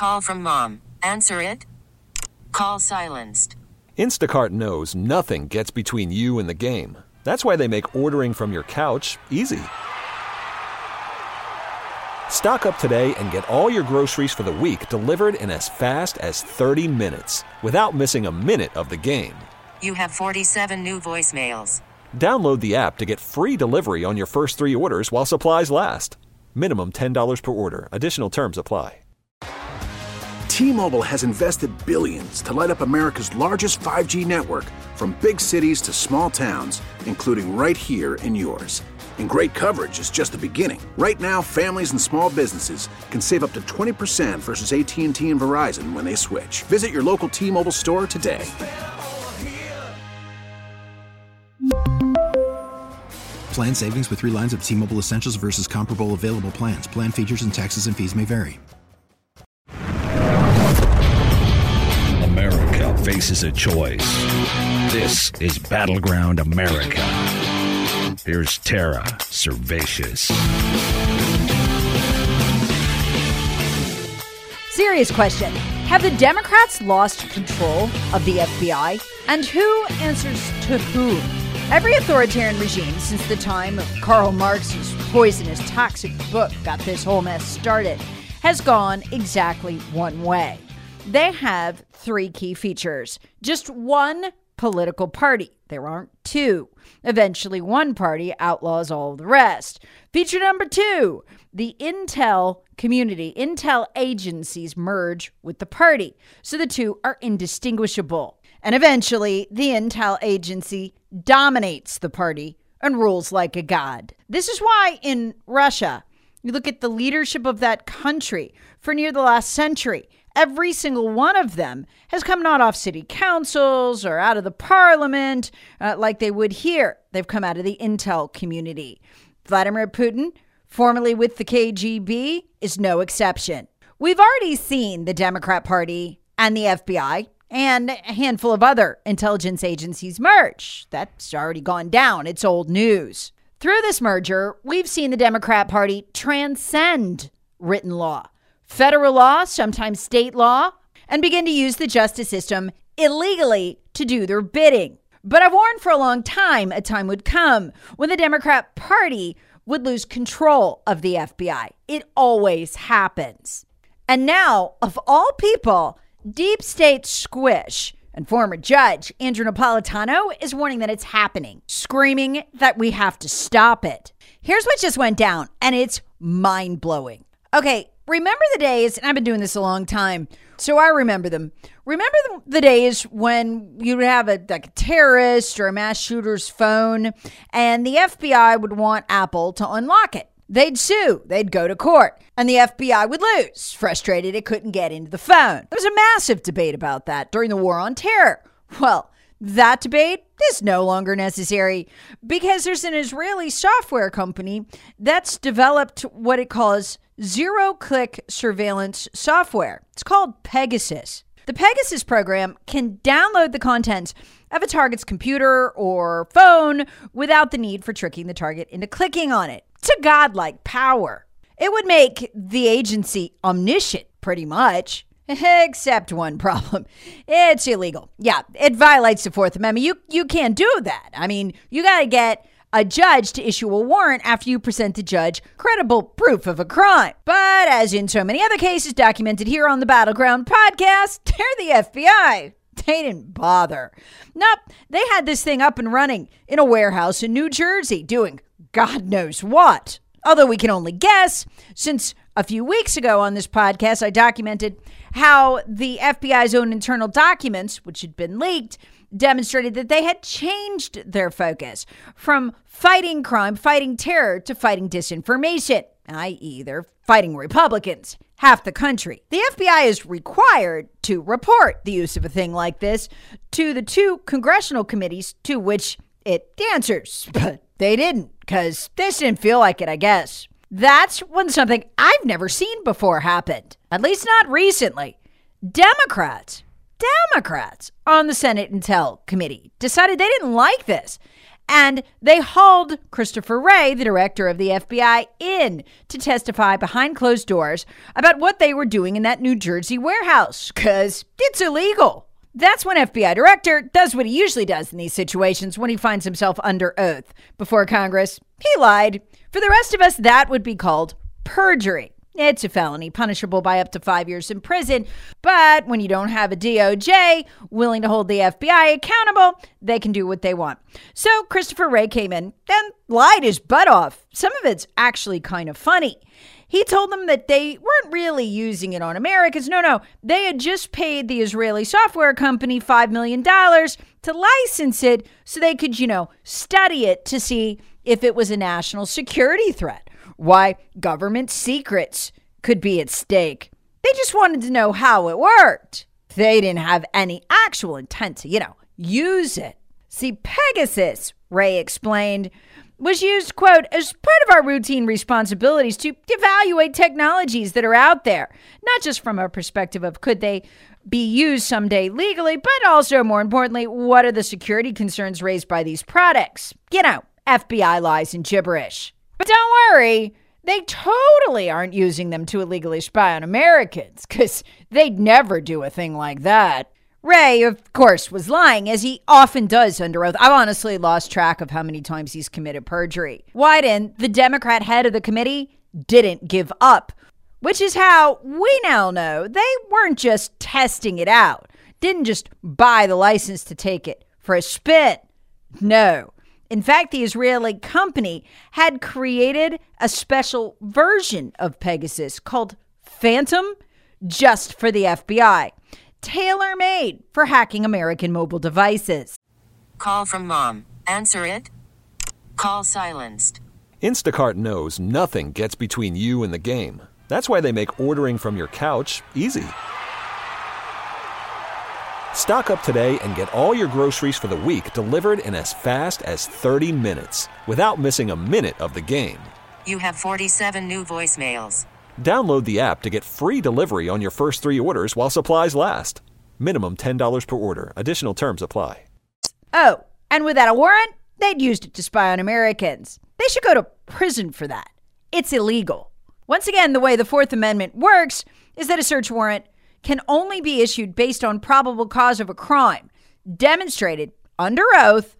Call from mom. Answer it. Call silenced. Instacart knows nothing gets between you and the game. That's why they make ordering from your couch easy. Stock up today and get all your groceries for the week delivered in as fast as 30 minutes without missing a minute of the game. You have 47 new voicemails. Download the app to get free delivery on your first 3 orders while supplies last. Minimum $10 per order. Additional terms apply. T-Mobile has invested billions to light up America's largest 5G network, from big cities to small towns, including right here in yours. And great coverage is just the beginning. Right now, families and small businesses can save up to 20% versus AT&T and Verizon when they switch. Visit your local T-Mobile store today. Plan savings with 3 lines of T-Mobile Essentials versus comparable available plans. Plan features and taxes and fees may vary. America faces a choice. This is Battleground America. Here's Tara Servatius. Serious question. Have the Democrats lost control of the FBI? And who answers to whom? Every authoritarian regime since the time of Karl Marx's poisonous, toxic book got this whole mess started has gone exactly one way. They have 3 key features. Just one political party. There aren't 2. Eventually, one party outlaws all of the rest. Feature number 2, the intel community. Intel agencies merge with the party, so the 2 are indistinguishable. And eventually, the intel agency dominates the party and rules like a god. This is why in Russia, you look at the leadership of that country for near the last century, every single one of them has come not off city councils or out of the parliament like they would here. They've come out of the intel community. Vladimir Putin, formerly with the KGB, is no exception. We've already seen the Democrat Party and the FBI and a handful of other intelligence agencies merge. That's already gone down. It's old news. Through this merger, we've seen the Democrat Party transcend written law, federal law, sometimes state law, and begin to use the justice system illegally to do their bidding. But I've warned for a long time a time would come when the Democrat Party would lose control of the FBI. It always happens. And now, of all people, deep state squish and former judge Andrew Napolitano is warning that it's happening, screaming that we have to stop it. Here's what just went down, and it's mind-blowing. Okay, remember the days, and I've been doing this a long time, so I remember them. Remember the days when you would have a terrorist or a mass shooter's phone, and the FBI would want Apple to unlock it. They'd sue. They'd go to court. And the FBI would lose, frustrated it couldn't get into the phone. There was a massive debate about that during the War on Terror. Well, that debate is no longer necessary because there's an Israeli software company that's developed what it calls zero-click surveillance software. It's called Pegasus. The Pegasus program can download the contents of a target's computer or phone without the need for tricking the target into clicking on it. It's a godlike power. It would make the agency omniscient, pretty much, except one problem. It's illegal. Yeah, it violates the Fourth Amendment. You can't do that. I mean, you got to get a judge to issue a warrant after you present the judge credible proof of a crime. But as in so many other cases documented here on the Battleground podcast, they're the FBI. They didn't bother. Nope, they had this thing up and running in a warehouse in New Jersey doing God knows what. Although we can only guess, since a few weeks ago on this podcast, I documented how the FBI's own internal documents, which had been leaked, demonstrated that they had changed their focus from fighting crime, fighting terror, to fighting disinformation, i.e. they're fighting Republicans, half the country. The FBI is required to report the use of a thing like this to the 2 congressional committees to which it answers, but they didn't, because this didn't feel like it, I guess. That's when something I've never seen before happened, at least not recently. Democrats on the Senate Intel Committee decided they didn't like this And they hauled Christopher Wray, the director of the FBI, in to testify behind closed doors about what they were doing in that New Jersey warehouse, because it's illegal. That's when FBI director does what he usually does in these situations when he finds himself under oath before Congress. He lied. For the rest of us, that would be called perjury. It's a felony, punishable by up to 5 years in prison. But when you don't have a DOJ willing to hold the FBI accountable, they can do what they want. So Christopher Wray came in and lied his butt off. Some of it's actually kind of funny. He told them that they weren't really using it on Americans. No, they had just paid the Israeli software company $5 million to license it so they could, study it to see if it was a national security threat. Why government secrets could be at stake. They just wanted to know how it worked. They didn't have any actual intent to, use it. See, Pegasus, Wray explained, was used, quote, as part of our routine responsibilities to evaluate technologies that are out there, not just from a perspective of could they be used someday legally, but also, more importantly, what are the security concerns raised by these products? FBI lies and gibberish. But don't worry, they totally aren't using them to illegally spy on Americans, because they'd never do a thing like that. Wray, of course, was lying, as he often does under oath. I've honestly lost track of how many times he's committed perjury. Wyden, the Democrat head of the committee, didn't give up, which is how we now know they weren't just testing it out, didn't just buy the license to take it for a spin. No. In fact, the Israeli company had created a special version of Pegasus called Phantom just for the FBI, tailor-made for hacking American mobile devices. Call from mom. Answer it. Call silenced. Instacart knows nothing gets between you and the game. That's why they make ordering from your couch easy. Stock up today and get all your groceries for the week delivered in as fast as 30 minutes without missing a minute of the game. You have 47 new voicemails. Download the app to get free delivery on your first 3 orders while supplies last. Minimum $10 per order. Additional terms apply. Oh, and without a warrant, they'd used it to spy on Americans. They should go to prison for that. It's illegal. Once again, the way the Fourth Amendment works is that a search warrant can only be issued based on probable cause of a crime, demonstrated under oath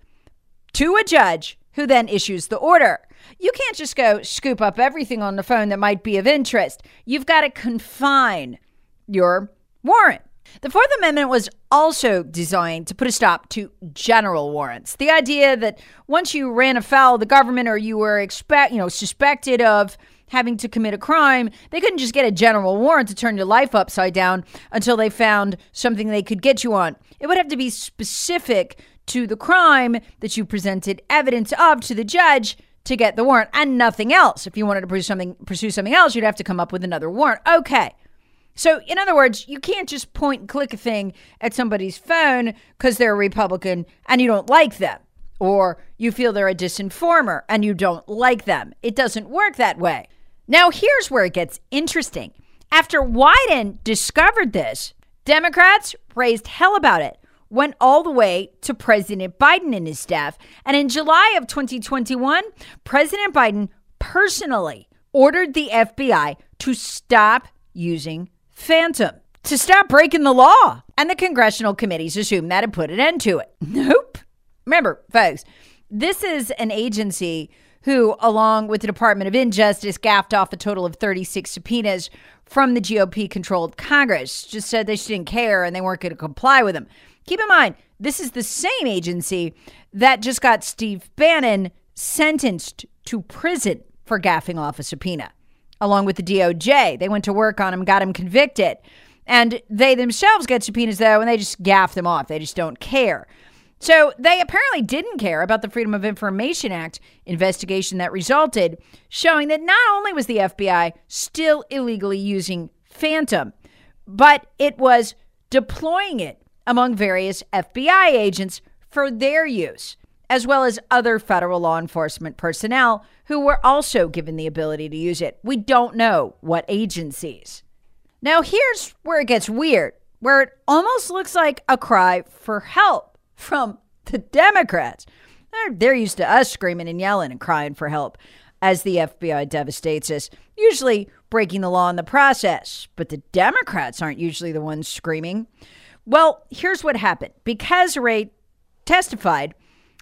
to a judge who then issues the order. You can't just go scoop up everything on the phone that might be of interest. You've got to confine your warrant. The Fourth Amendment was also designed to put a stop to general warrants. The idea that once you ran afoul of the government or you were suspected of having to commit a crime, they couldn't just get a general warrant to turn your life upside down until they found something they could get you on. It would have to be specific to the crime that you presented evidence of to the judge to get the warrant, and nothing else. If you wanted to pursue something else, you'd have to come up with another warrant. Okay. So, in other words, you can't just point and click a thing at somebody's phone because they're a Republican and you don't like them, or you feel they're a disinformer and you don't like them. It doesn't work that way. Now, here's where it gets interesting. After Wyden discovered this, Democrats raised hell about it, went all the way to President Biden and his staff. And in July of 2021, President Biden personally ordered the FBI to stop using Phantom, to stop breaking the law. And the congressional committees assumed that had put an end to it. Nope. Remember, folks, this is an agency who, along with the Department of Injustice, gaffed off a total of 36 subpoenas from the GOP-controlled Congress, just said they didn't care and they weren't going to comply with them. Keep in mind, this is the same agency that just got Steve Bannon sentenced to prison for gaffing off a subpoena, along with the DOJ. They went to work on him, got him convicted. And they themselves get subpoenas, though, and they just gaff them off. They just don't care. So they apparently didn't care about the Freedom of Information Act investigation that resulted, showing that not only was the FBI still illegally using Phantom, but it was deploying it among various FBI agents for their use, as well as other federal law enforcement personnel who were also given the ability to use it. We don't know what agencies. Now, here's where it gets weird, where it almost looks like a cry for help from the Democrats. They're used to us screaming and yelling and crying for help as the FBI devastates us, usually breaking the law in the process. But the Democrats aren't usually the ones screaming. Well, here's what happened. Because Wray testified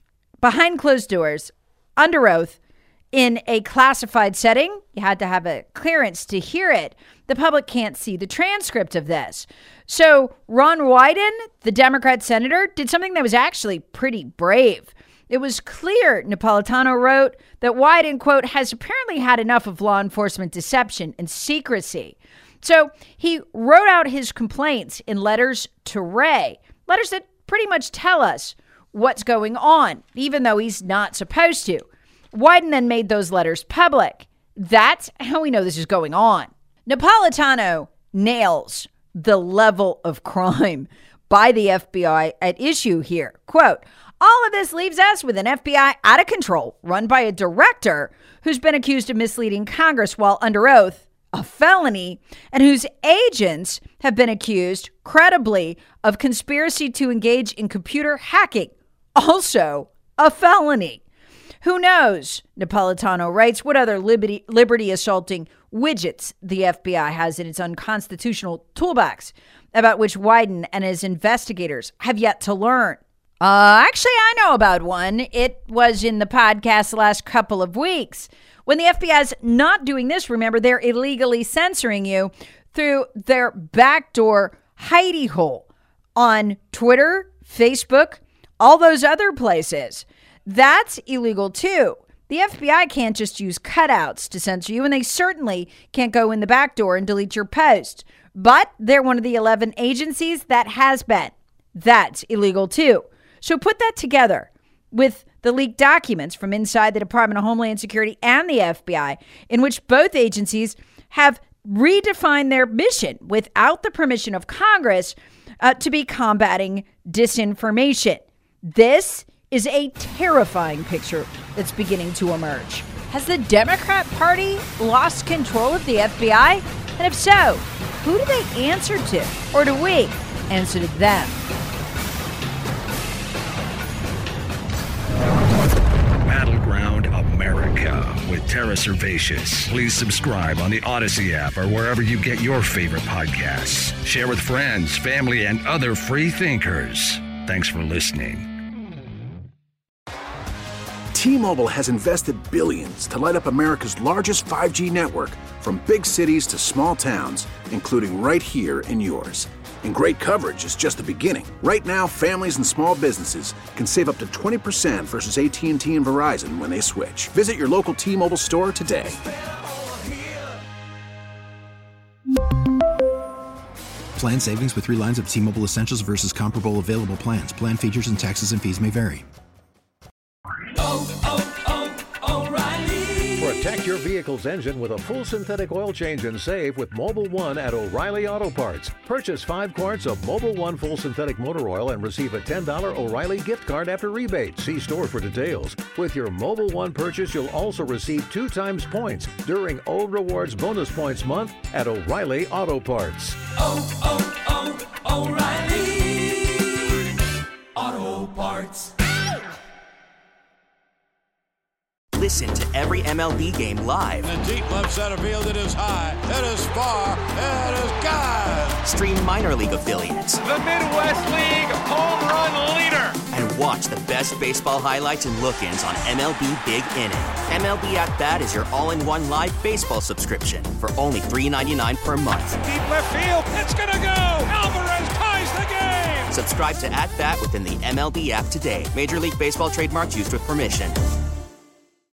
behind closed doors, under oath, in a classified setting, you had to have a clearance to hear it. The public can't see the transcript of this. So Ron Wyden, the Democrat senator, did something that was actually pretty brave. It was clear, Napolitano wrote, that Wyden, quote, has apparently had enough of law enforcement deception and secrecy. So he wrote out his complaints in letters to Wray, letters that pretty much tell us what's going on, even though he's not supposed to. Wyden then made those letters public. That's how we know this is going on. Napolitano nails the level of crime by the FBI at issue here. Quote, all of this leaves us with an FBI out of control, run by a director who's been accused of misleading Congress while under oath, a felony, and whose agents have been accused, credibly, of conspiracy to engage in computer hacking, also a felony. Who knows, Napolitano writes, what other liberty-assaulting widgets the FBI has in its unconstitutional toolbox, about which Wyden and his investigators have yet to learn. Actually, I know about one. It was in the podcast the last couple of weeks. When the FBI's not doing this, remember, they're illegally censoring you through their backdoor hidey hole on Twitter, Facebook, all those other places. That's illegal too. The FBI can't just use cutouts to censor you, and they certainly can't go in the back door and delete your post. But they're one of the 11 agencies that has been. That's illegal too. So put that together with the leaked documents from inside the Department of Homeland Security and the FBI, in which both agencies have redefined their mission without the permission of Congress to be combating disinformation. This is a terrifying picture that's beginning to emerge. Has the Democrat Party lost control of the FBI? And if so, who do they answer to? Or do we answer to them? Battleground America with Tara Servatius. Please subscribe on the Odyssey app or wherever you get your favorite podcasts. Share with friends, family, and other free thinkers. Thanks for listening. T-Mobile has invested billions to light up America's largest 5G network, from big cities to small towns, including right here in yours. And great coverage is just the beginning. Right now, families and small businesses can save up to 20% versus AT&T and Verizon when they switch. Visit your local T-Mobile store today. Plan savings with 3 lines of T-Mobile Essentials versus comparable available plans. Plan features and taxes and fees may vary. Protect your vehicle's engine with a full synthetic oil change and save with Mobil 1 at O'Reilly Auto Parts. Purchase 5 quarts of Mobil 1 full synthetic motor oil and receive a $10 O'Reilly gift card after rebate. See store for details. With your Mobil 1 purchase, you'll also receive 2 times points during O Rewards Bonus Points Month at O'Reilly Auto Parts. O'Reilly Auto Parts. Listen to every MLB game live. In the deep left center field, it is high, it is far, it is gone. Stream minor league affiliates. The Midwest League home run leader. And watch the best baseball highlights and look-ins on MLB Big Inning. MLB At Bat is your all-in-one live baseball subscription for only $3.99 per month. Deep left field, it's gonna go. Alvarez ties the game. Subscribe to At Bat within the MLB app today. Major League Baseball trademarks used with permission.